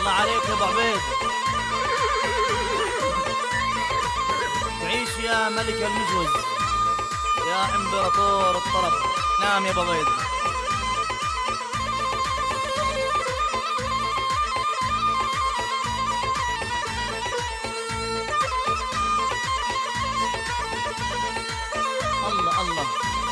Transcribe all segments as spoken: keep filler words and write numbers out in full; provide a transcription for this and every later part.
الله عليك يا ابو عبيد، تعيش يا ملك المجوز يا امبراطور الطرب. نعم يا ابو عبيد. الله الله.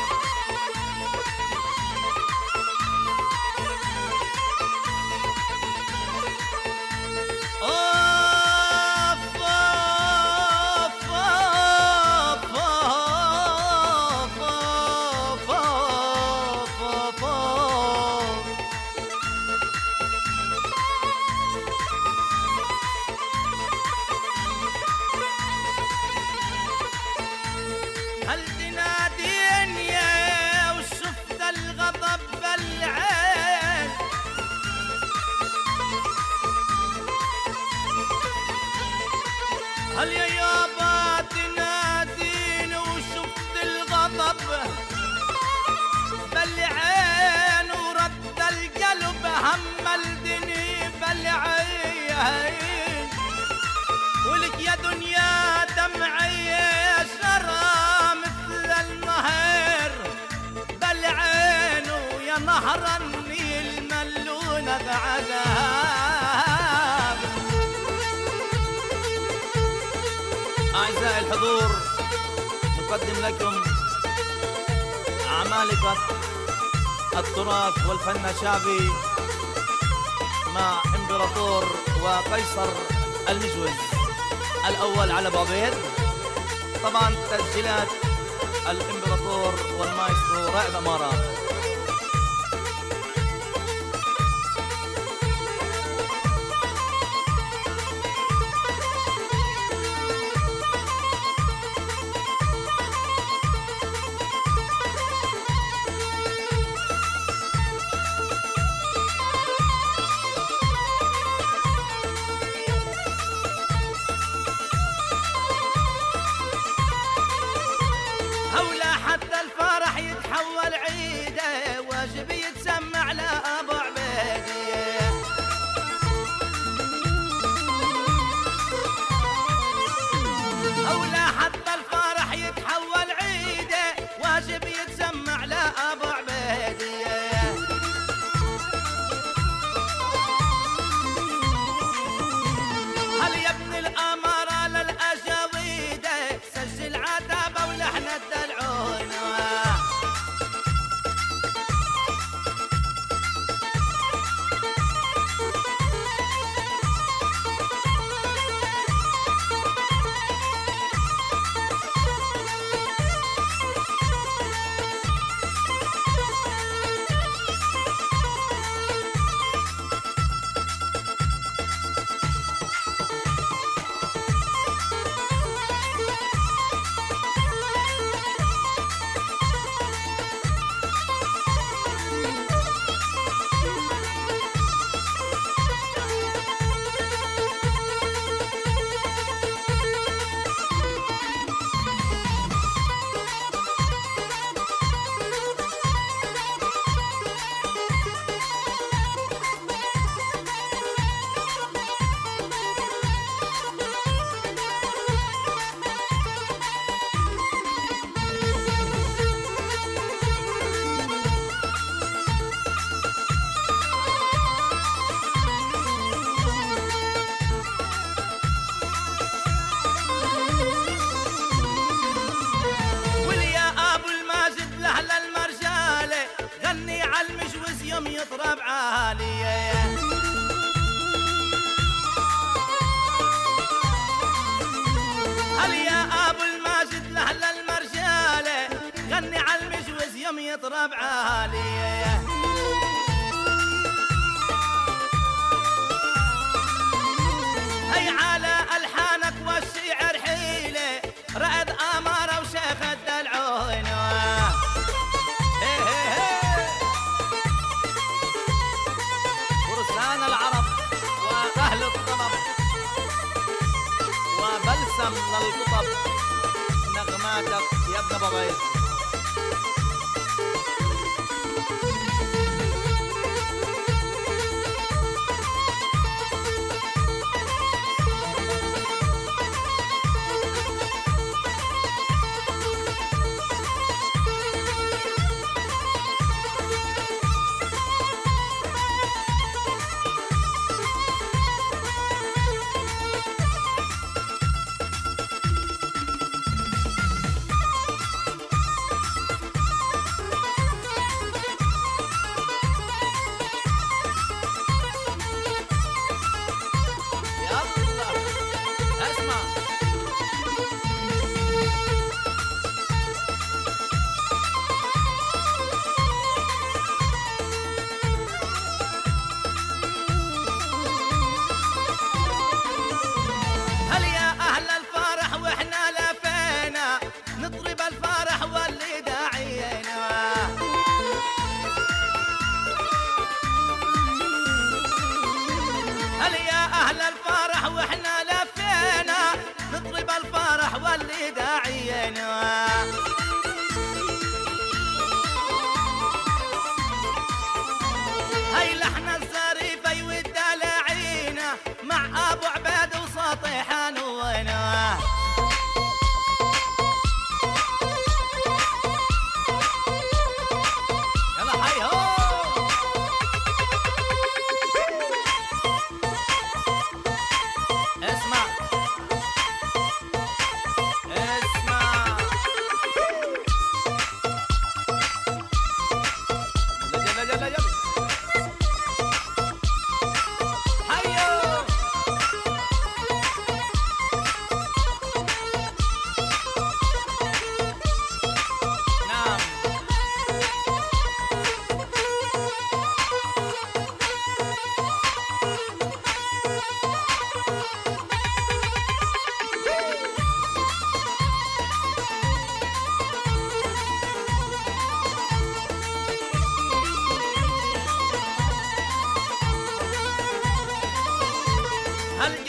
هل تناديني يا وشفت الغضب بالعين؟ هل يا يابا تناديني وشفت الغضب بالعين ورد القلب هملتني بالعين، ولك يا دنيا دمعي شرى مثل النهر بالعين، ويا نهر النيل ملونة بعذاب. أعزائي الحضور، نقدم لكم عمالقة التراث والفن الشعبي مع امبراطور وقيصر المجوز الأول على أبو عبيد. طبعا تسجيلات الامبراطور والمايسترو رائد أمارة. هولا حتى الفرح يتحول عيده، واجب يتسمع لأبو عبيدية. هولا حتى الفرح يتحول عيده، واجب يتسمع لأبو عبيدية. هل يا ابن الأمارة للأجاويدة سجل عتابة ولحن الدلعون؟ يوم يضرب عالية. هل يا ابو الماجد لهل المرجالة غني على المجوز يوم يضرب عالية. هي على الحانك والشعر حيلة رائد امارة وشيخ الدلعون. فرسان العرب واهل الطلب وبلسم للقطب نغماتك يا ابن بغيث.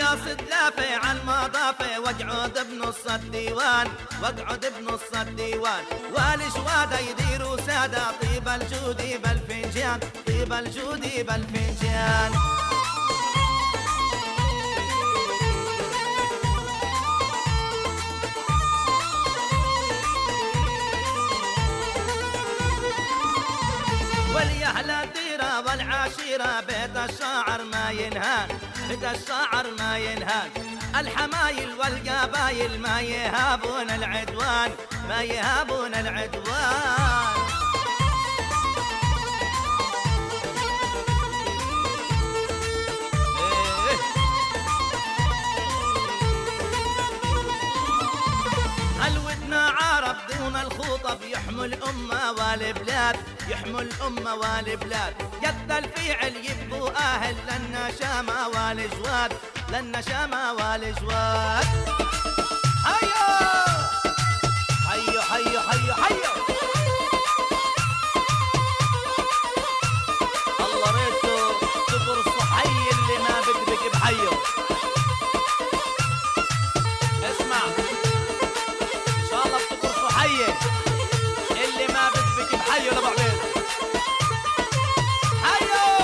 قاصد لافي على المضافة واقعد بنص الديوان واقعد بنص الديوان والجواد يديروا سادة طيب الجودي بالفنجان طيب الجودي بالفنجان واليهل الديرة والعشيرة بيت الشاعر ما ينهان بيت الشاعر ما ينهان الحمايل والقبايل ما يهابون العدوان ما يهابون العدوان دون الخطب يحمل الأمة والبلاد يحمل الأمة والبلاد قد الفيعل يبقوا أهل للنشامة والجواد للنشامة والجواد حيو حيو حيو حيو حيو الله ريته تقرصوا حي اللي ما بدك بحيو اسمع اللي ما بدك بحيو لابو عبيد حيو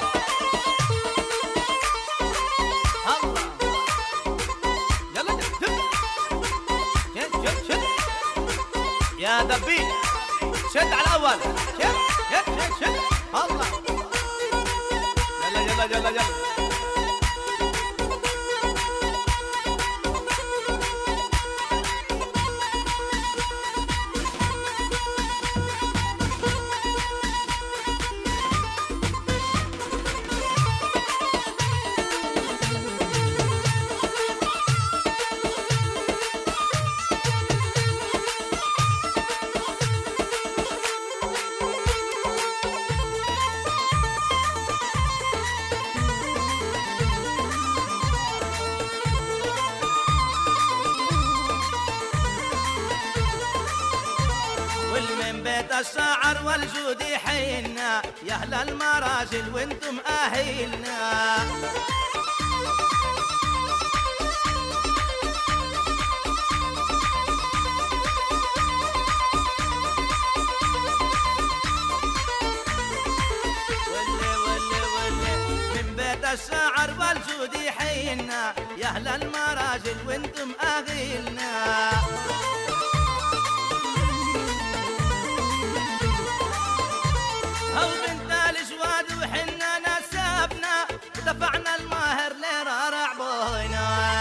الله يلا شد شد شد يا دبي شد على الاول شد شد شد شد الله يلا يلا يلا يلا الشاعر والجود حيلنا يا اهل المراجل وانتم اهيلنا ولي ولي ولي من بيت الشاعر والجود حيلنا يا اهل المراجل وانتم اهيلنا أو بنت الجواد وحنا نسبنا ودفعنا الماهر لرارع بوينا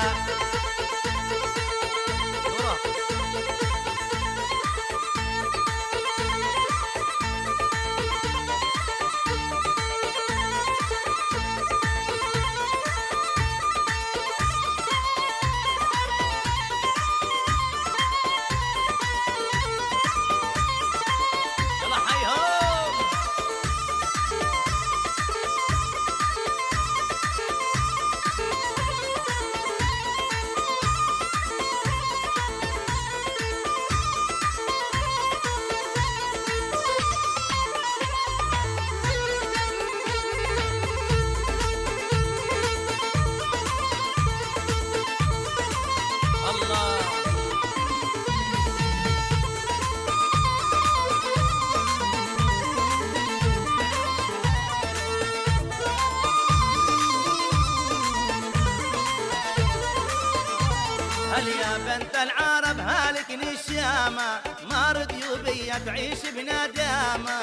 هل يا بنت العرب هالك نشامة ما رضيوا بيا تعيش بندامة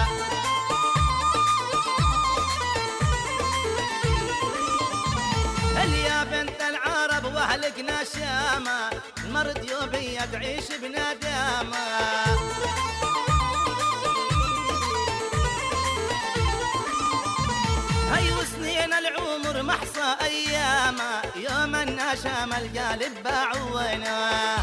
هل يا بنت العرب واهلك نشامة ما رضيوا بيا تعيش بندامة هي وسنين العمر محصى ايامه يوم النشام القالب باعوينا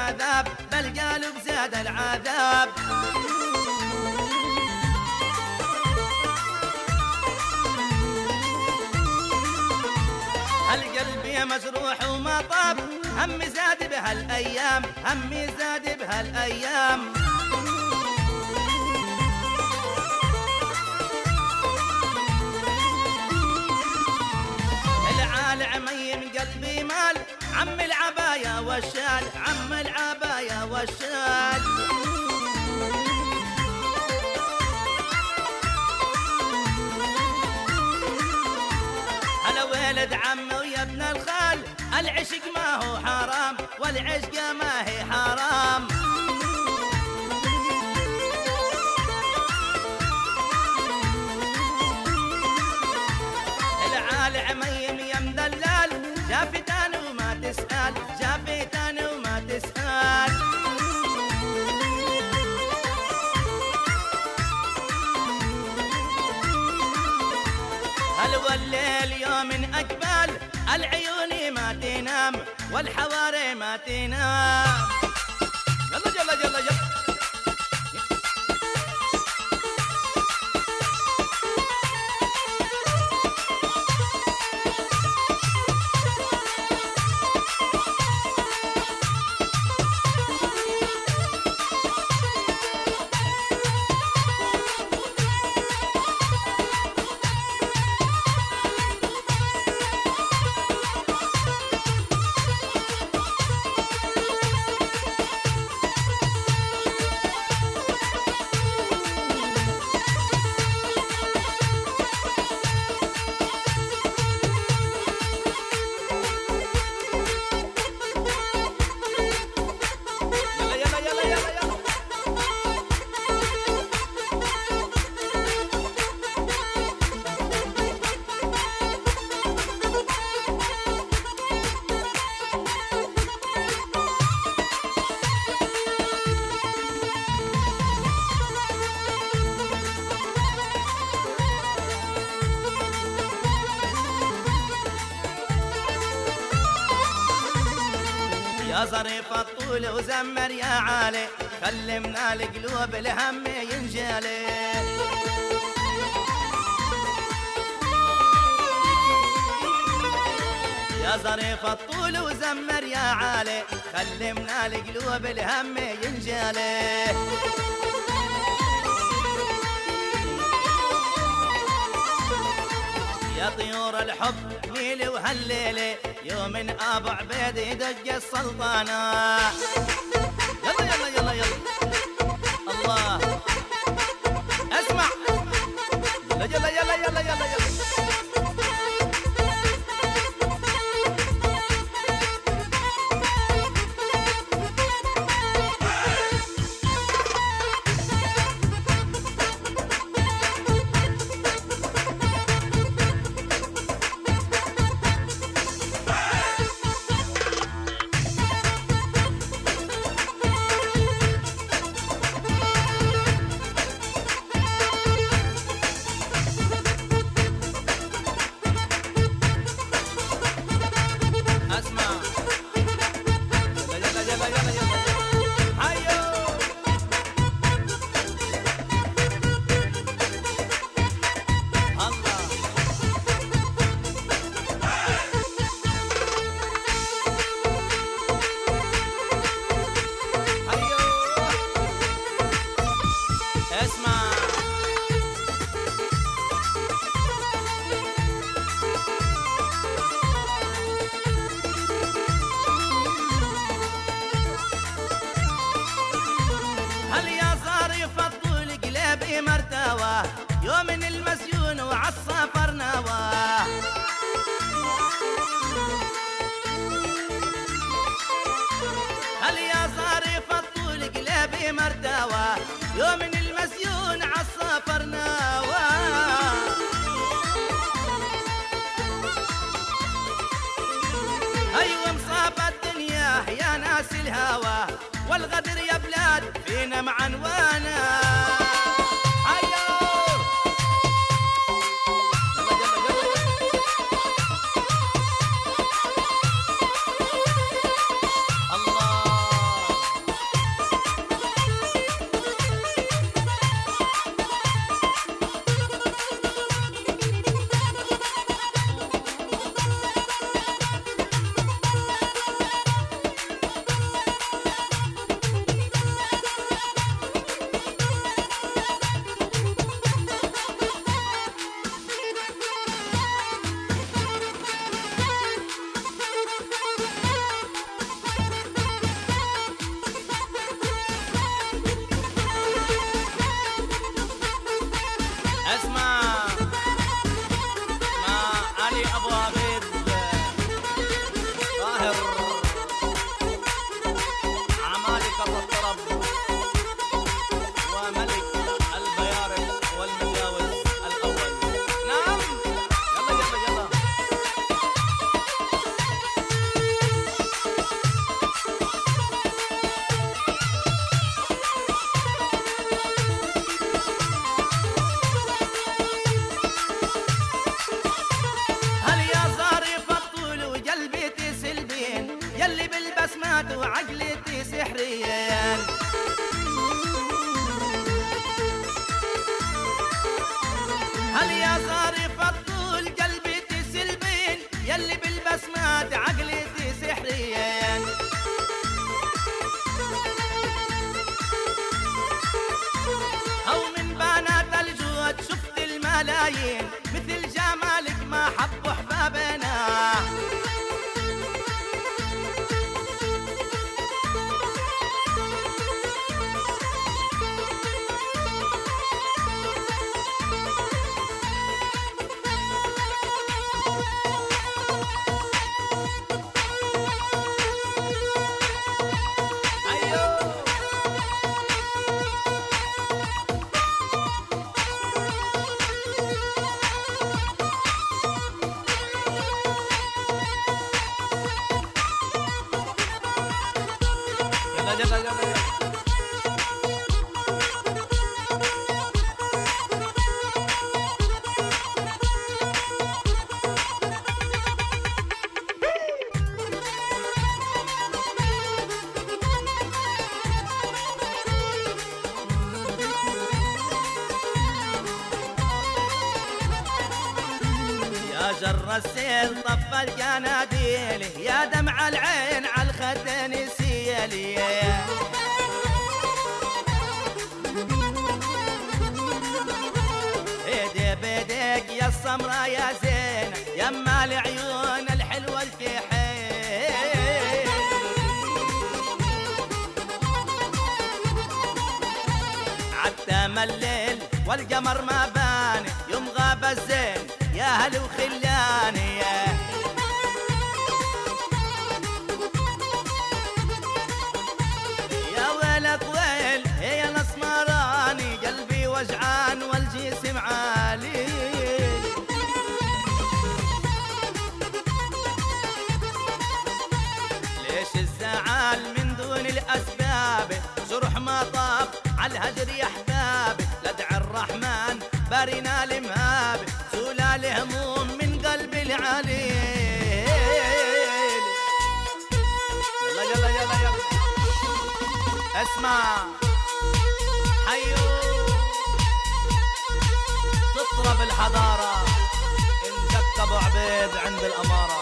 العذاب بالقلب زاد العذاب. القلب مجروح وما طاب، همي زاد بهالايام، همي زاد بهالايام. العال عمي من قلبي مال، عم العباية والشال، عم العباية والشال. هلا ولد عمي ويا ابن الخال، العشق ما هو حرام والعشق ما هي حرام. العال عميم يا مدلال، جافتان وما تسأل، جافتان وما تسأل. هل والليل يوم أقبل، العيون ما تنام والحواري ما تنام. يلا يلا يلا يلا يا ظريف الطول وزمر يا عالي، كلمنا القلوب الهم ينجلي. يا ظريف الطول وزمر يا عالي، كلمنا القلوب الهم ينجلي. يا طيور الحب ميلي وهالليلة، يوم ابو عبيد يدق السلطانة. يلا يلا يلا يلا الله اسمع. يلا يلا يلا يلا يلا يلا مرتوى، يوم المسيون وعالسفر نوى. هل يا صارف الطول قلبي مرتوى، يوم المسيون عالسفر نوى. ايوه مصاب الدنيا يا ناس الهوى، والغدر يا بلاد فينا معنوانا. الله الملايين مثل جمالك ما حبوا احبابنا. يلا يلا يلا. يا جر السيل طف القناديل، يا دمع العين على الخد نسيلي. ايدي بيديك يا السمرة يا زينة، يما العيون الحلوة الكحيل. عتم الليل والقمر ما بان، يوم غاب الزين يا هل وخلاني. يا ويلك ويل هي الاسمراني، قلبي وجعان والجسم عالي. ليش الزعل من دون الاسباب، جرح ما طاب على الهجر يا احبابي. لدع الرحمن بارنا المهاب، زولال هموم من قلبي العليل. يلا يلا يلا يلا. اسمع حيو تطرب الحضارة، انجك ابو عبيد عند الامارة.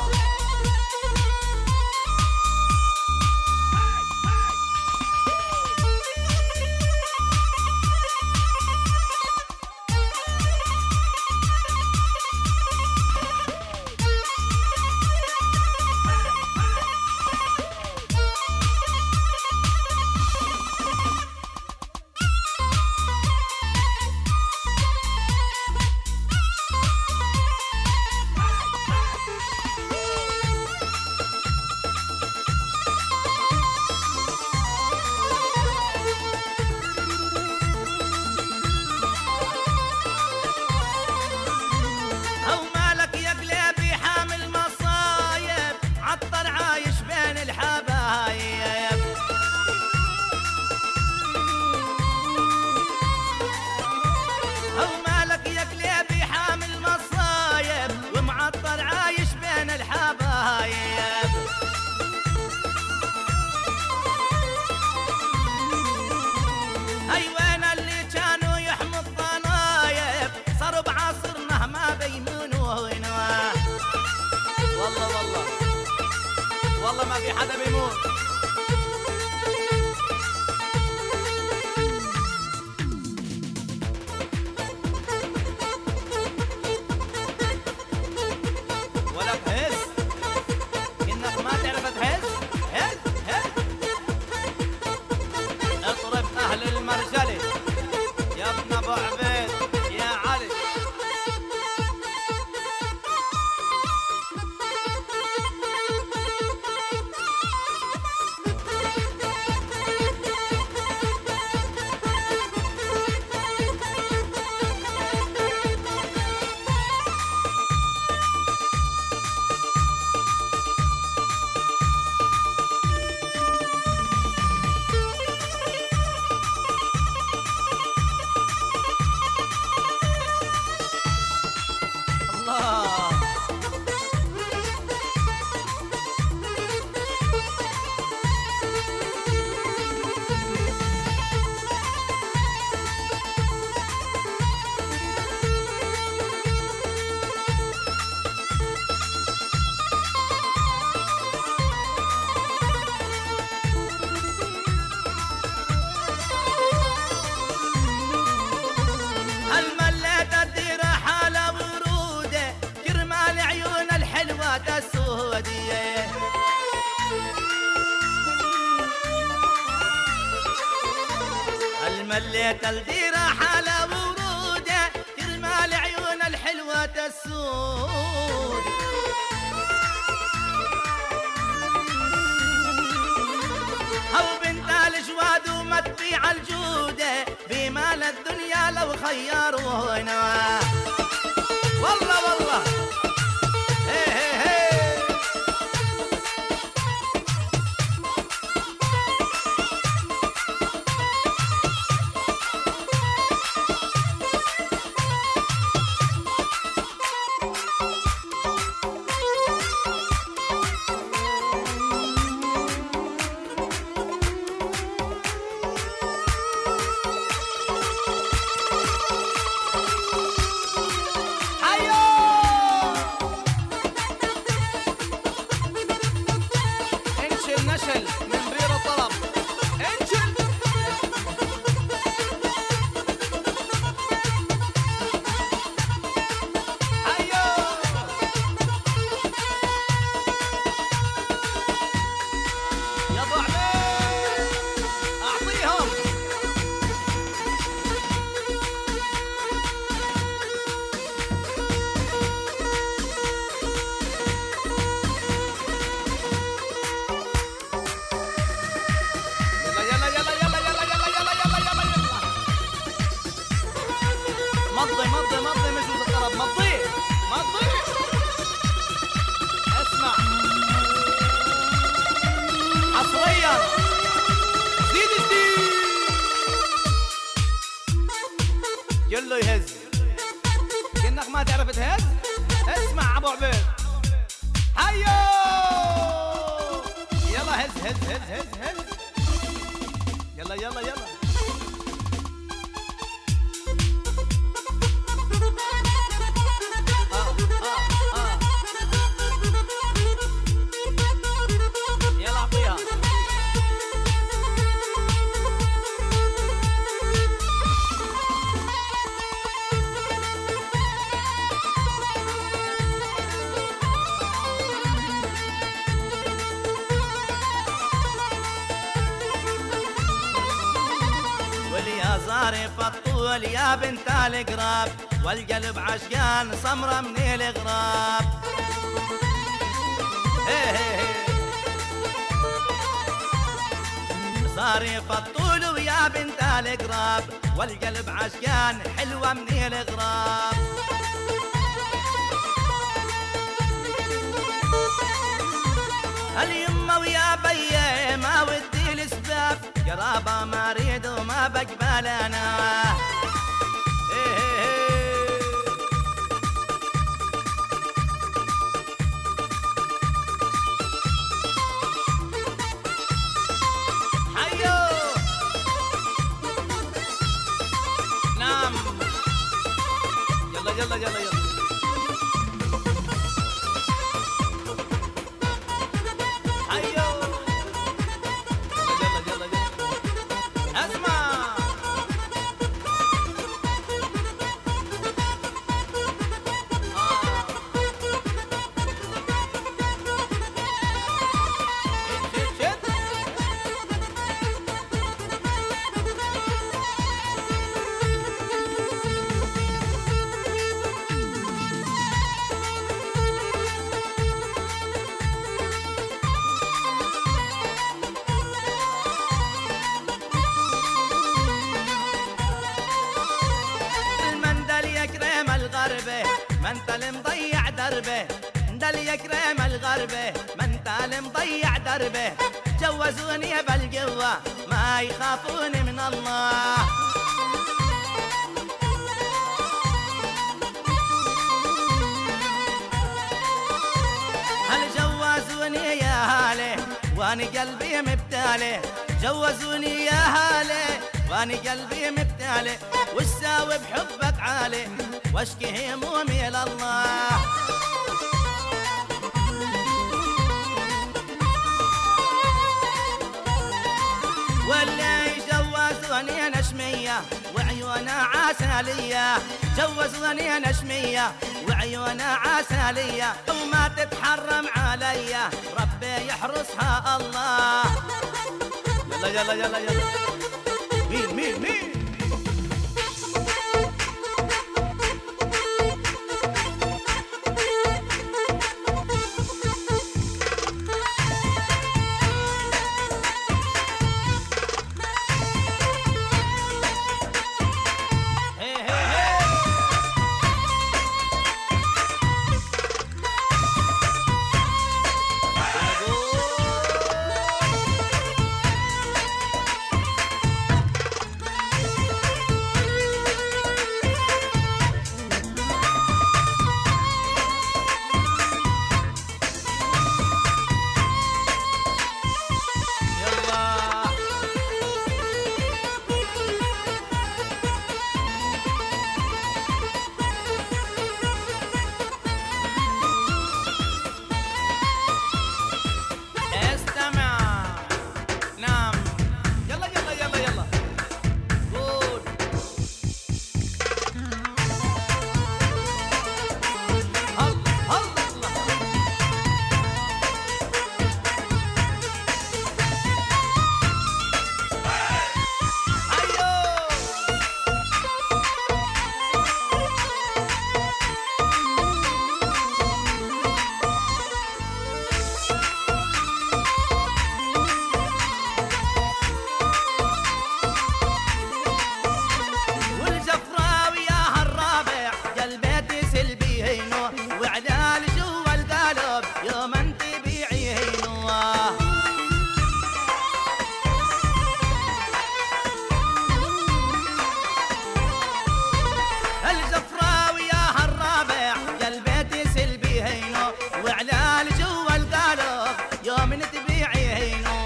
والله ما في حدا بيموت. ولك هز انك ما تعرف تهز. هز هز اطرب اهل المرجله يا ابن ابو عبيد يا علي. وليت الديرة حلا وروده ترمى العيون الحلوة السود. هو بنت الجواد وما تبيع الجودة بمال الدنيا لو خيرونا. والله والله هي هي هي. مضي مضي مضي مجوز الطرب مضي مضي. اسمع حصريا جديد جديد كله يهز كأنك ما تعرف تهز. اسمع ابو عبيد هيو يلا هز هز هز هز هز يلا يلا يلا. ظارف الطول يا بنت القراب والقلب عشقان صمرة من الغراب. ظارف الطول ويا بنت القراب والقلب عشقان حلوة من الغراب. اليمة ويا بيه ما ودي الاسباب قرابة ما اريد وما بقبل انا. إيه إيه حيو نعم يلا يلا يلا يلا. ما انت اللي مضيع دربه دل يا كريم الغربه ما انت اللي مضيع دربه. جوزوني بالقوة ما يخافوني من الله. هل جوزوني يا هالي واني قلبي مبتالي. جوزوني يا هالي واني قلبي مبتالي والساوي بحبك عالي واشكي همومي لله. واللي جوزوني نشمية وعيونها عسلية. جوزوني نشمية وعيونها عسلية وما تتحرم عليا ربي يحرسها الله. يلا يلا يلا يلا. مين مين مين سلبيهينو وعلال جوا القلب يوم انت بيعيهينو. الجفراوي يا هالرابع يا البيت سلبيهينو وعلال جوا القلب يوم انت بيعيهينو.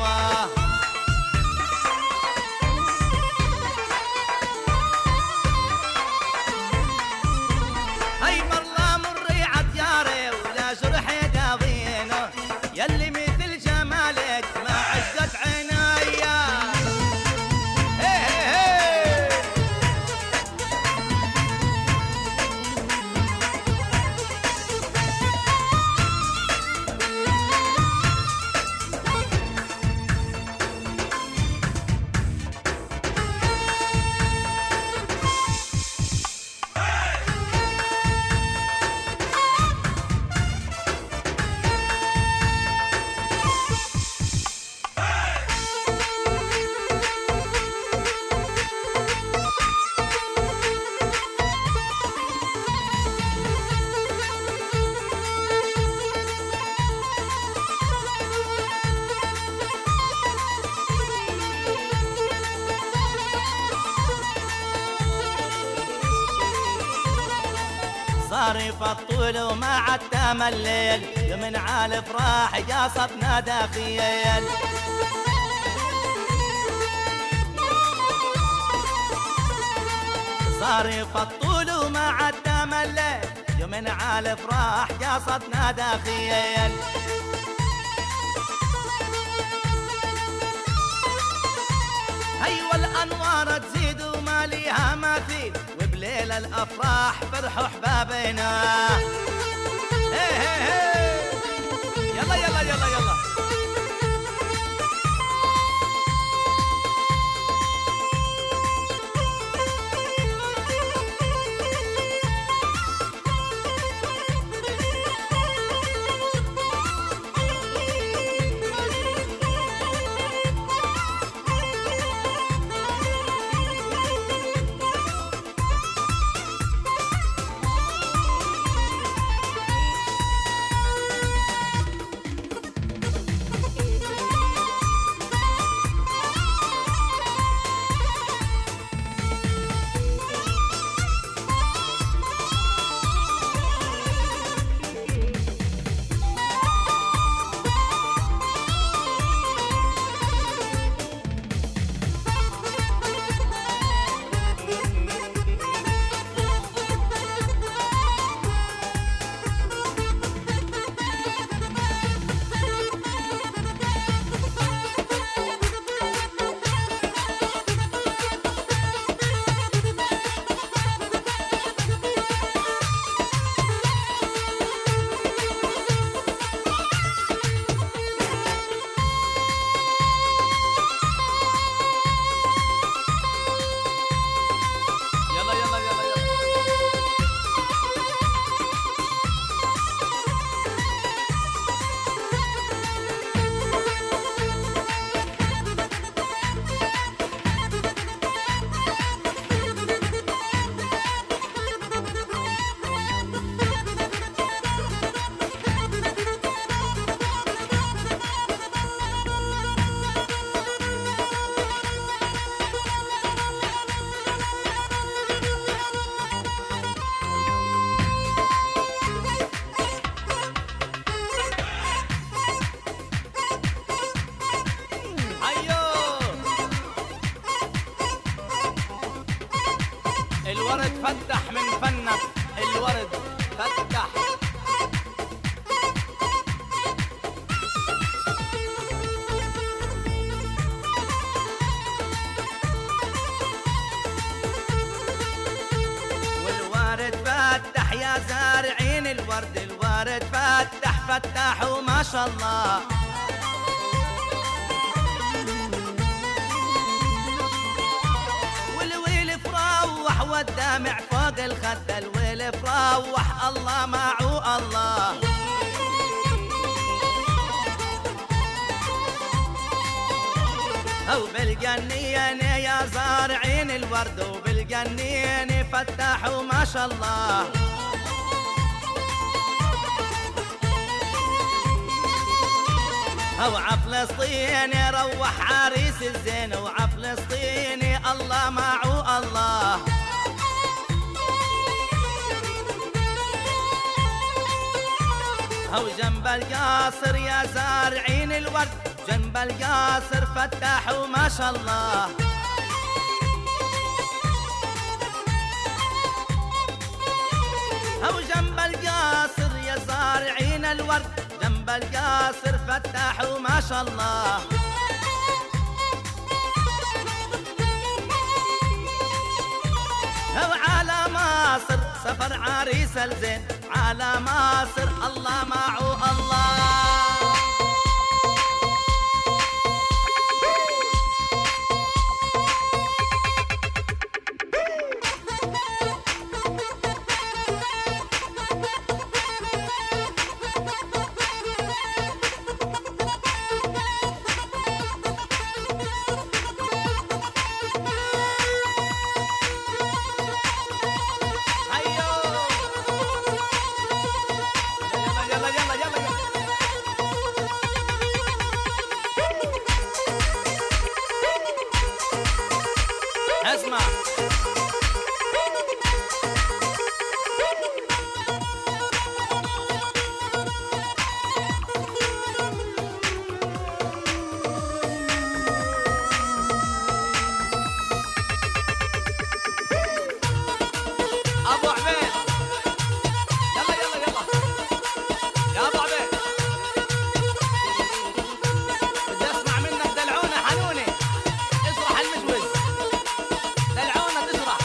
يلي مثل جمالك ما عشقت عنايا. هي هي هي صارف الطول وما عاد تام الليل يوم عال افراح قاصتنا داخيل. صارف الطول وما عاد تام الليل يوم عال افراح قاصتنا داخيل. هيا الانوار تزيد وما ليها مثيل وبليل الافراح فرحوا احبابنا. هي هي هي يلا يلا يلا يلا الورد فتح من فنك الورد فتح. والورد فتح يا زارعين الورد الورد فتح فتح وما شاء الله. والدمع فوق الخد الويل فروح الله معو الله. او بالجنين يا زارعين الورد وبالجنين فتحوا ما شاء الله. هو عفلسطيني روح عريس الزين، وعفلسطيني الله معه الله. هو جنب القاصر يا زارعين الورد، جنب القاصر فتحوا ما شاء الله. هو جنب القاصر يا زارعين الورد، جنب القاصر فتحوا ما شاء الله. هو على مصر سفر عريس الزين، على مصر الله معه الله. اسمع ابو عبيد، يلا يلا يلا يا ابو عبيد، بدي اسمع منك دلعونه حنونه، اشرح المجوز، دلعونه تشرح.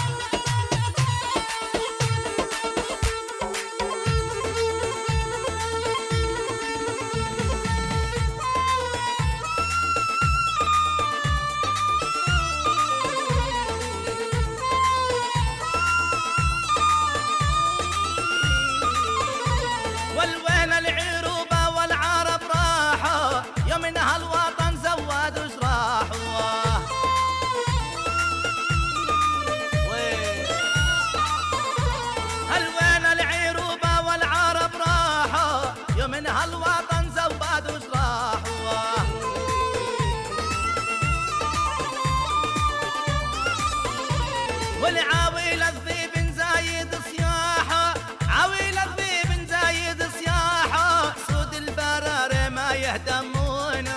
والوين العروبة والعرب راحوا، يوم ان هالوطن زودوا جراحوا. هل وين العروبة والعرب راحوا، يوم ان هالوطن زودوا جراحوا. والعاويل الذيب زايد صياحه، عاويل الذيب زايد صياحه، سود البرارة ما يهتمونه.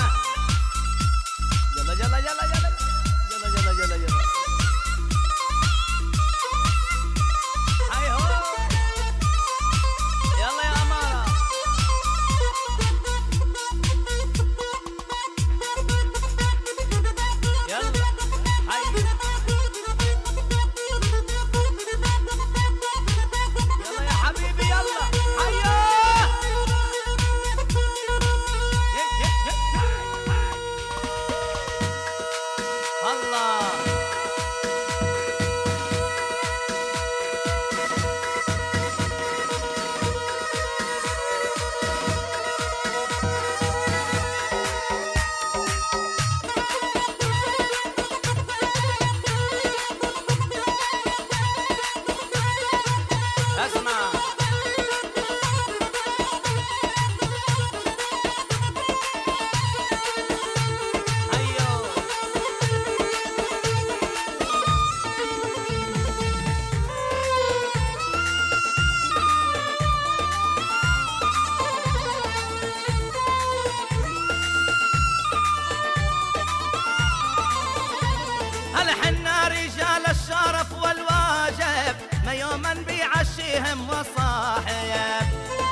يلا يلا يلا يلا يلا يلا يلا يلا هاي هو، يلا يا أمارة. يلا هاي يلا يا حبيبي يلا هيا. الله اسمع هيا. هل حنا رجال الشرف والواجب، ما يوما بيعشيهم وصاحب.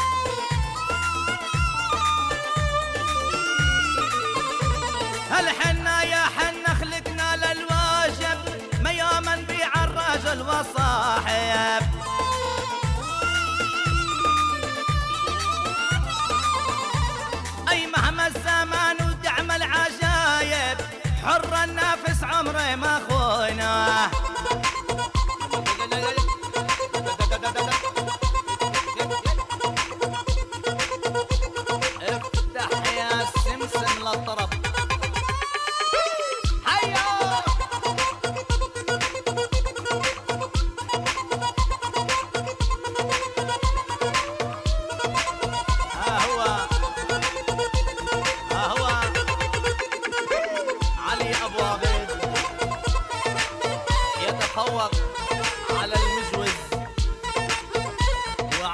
هل حنا يا حنا خلقنا للواجب، ما يوما بيع الرجل وصاحب. اي مهما الزمان ودعم العجايب، حر النافس عمره ما خونه.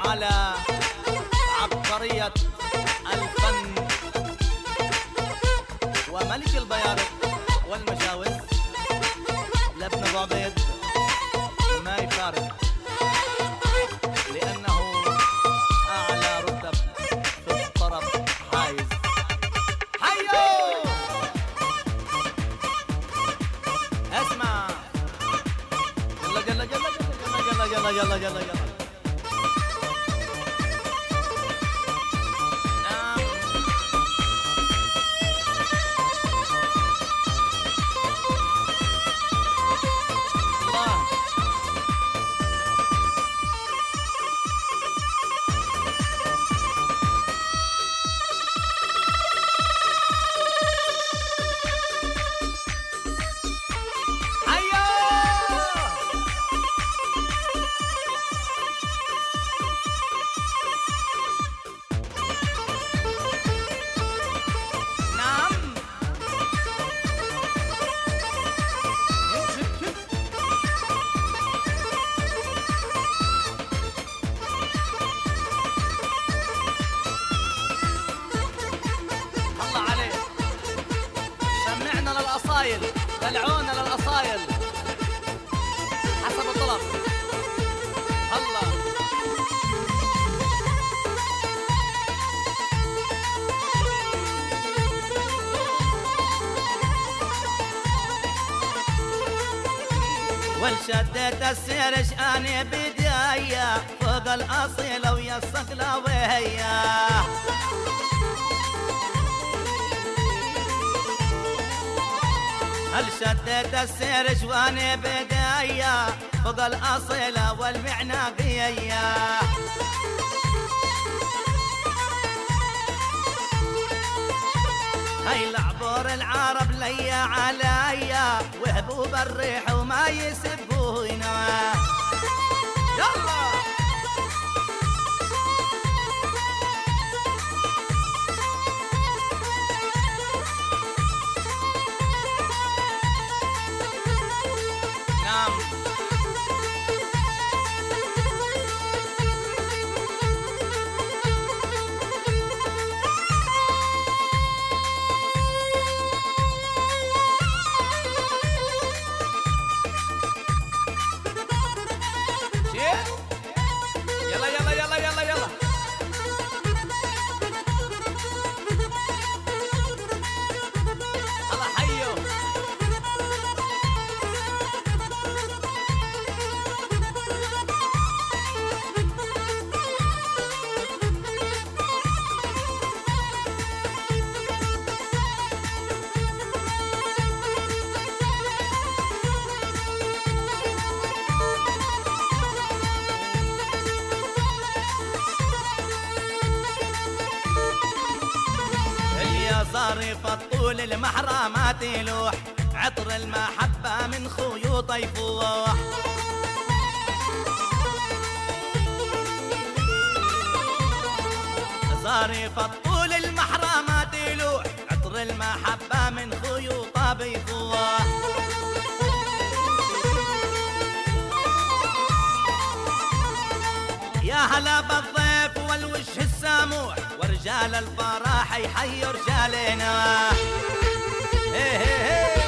على عبقرية الفن وملك البيارق والمجاوز لابن ابو عبيد ما يفارق، لأنه أعلى رتب في الطرب حايز. حيو اسمع يلا يلا يلا يلا يلا يلا يلا يلا دلعونا للأصايل حسب الطلب. هلا والشدت السير شاني بداية فوق الأصيل ويا الصقلة وهي هل شدت السير شواني بداية فوق الأصيلة والمعناقية هاي العبور العرب ليا عليا وهبوا بالريح وما يسبونا. يلا ظريف الطول المحرمات يلوح عطر المحبة من خيوط يفوح ظريف الطول المحرمات يلوح عطر المحبة من خيوط بيفوح يا هلا بالضيف والوجه الساموح ورجال الفرح يحيوا رجالنا. هي هي هي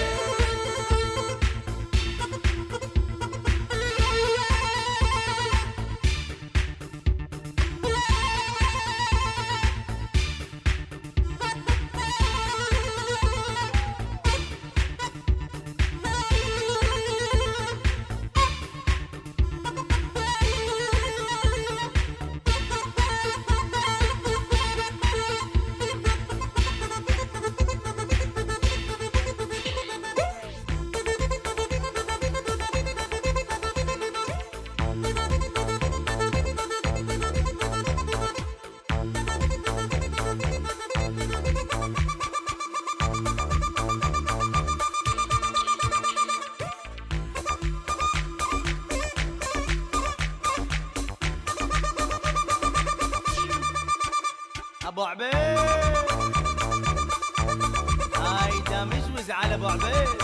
ابو عبيد هاي ده مجوز على ابو عبيد.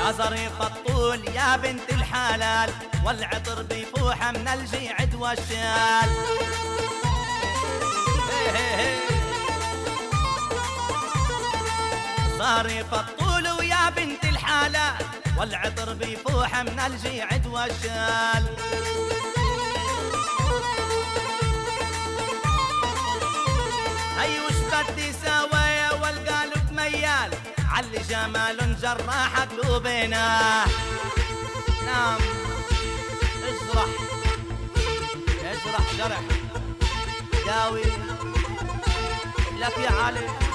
يا ظريف الطول يا بنت الحلال، والعطر بيفوح من الجيعد والشال. ظريف الطول ويا بنت الحلال، والعطر بيفوح من الجيعد والشال. هي وش بدي ساوي والقلب ميال، علي جمال جراح قلوبنا. نعم اجرح اجرح جرح داوي لك يا علي.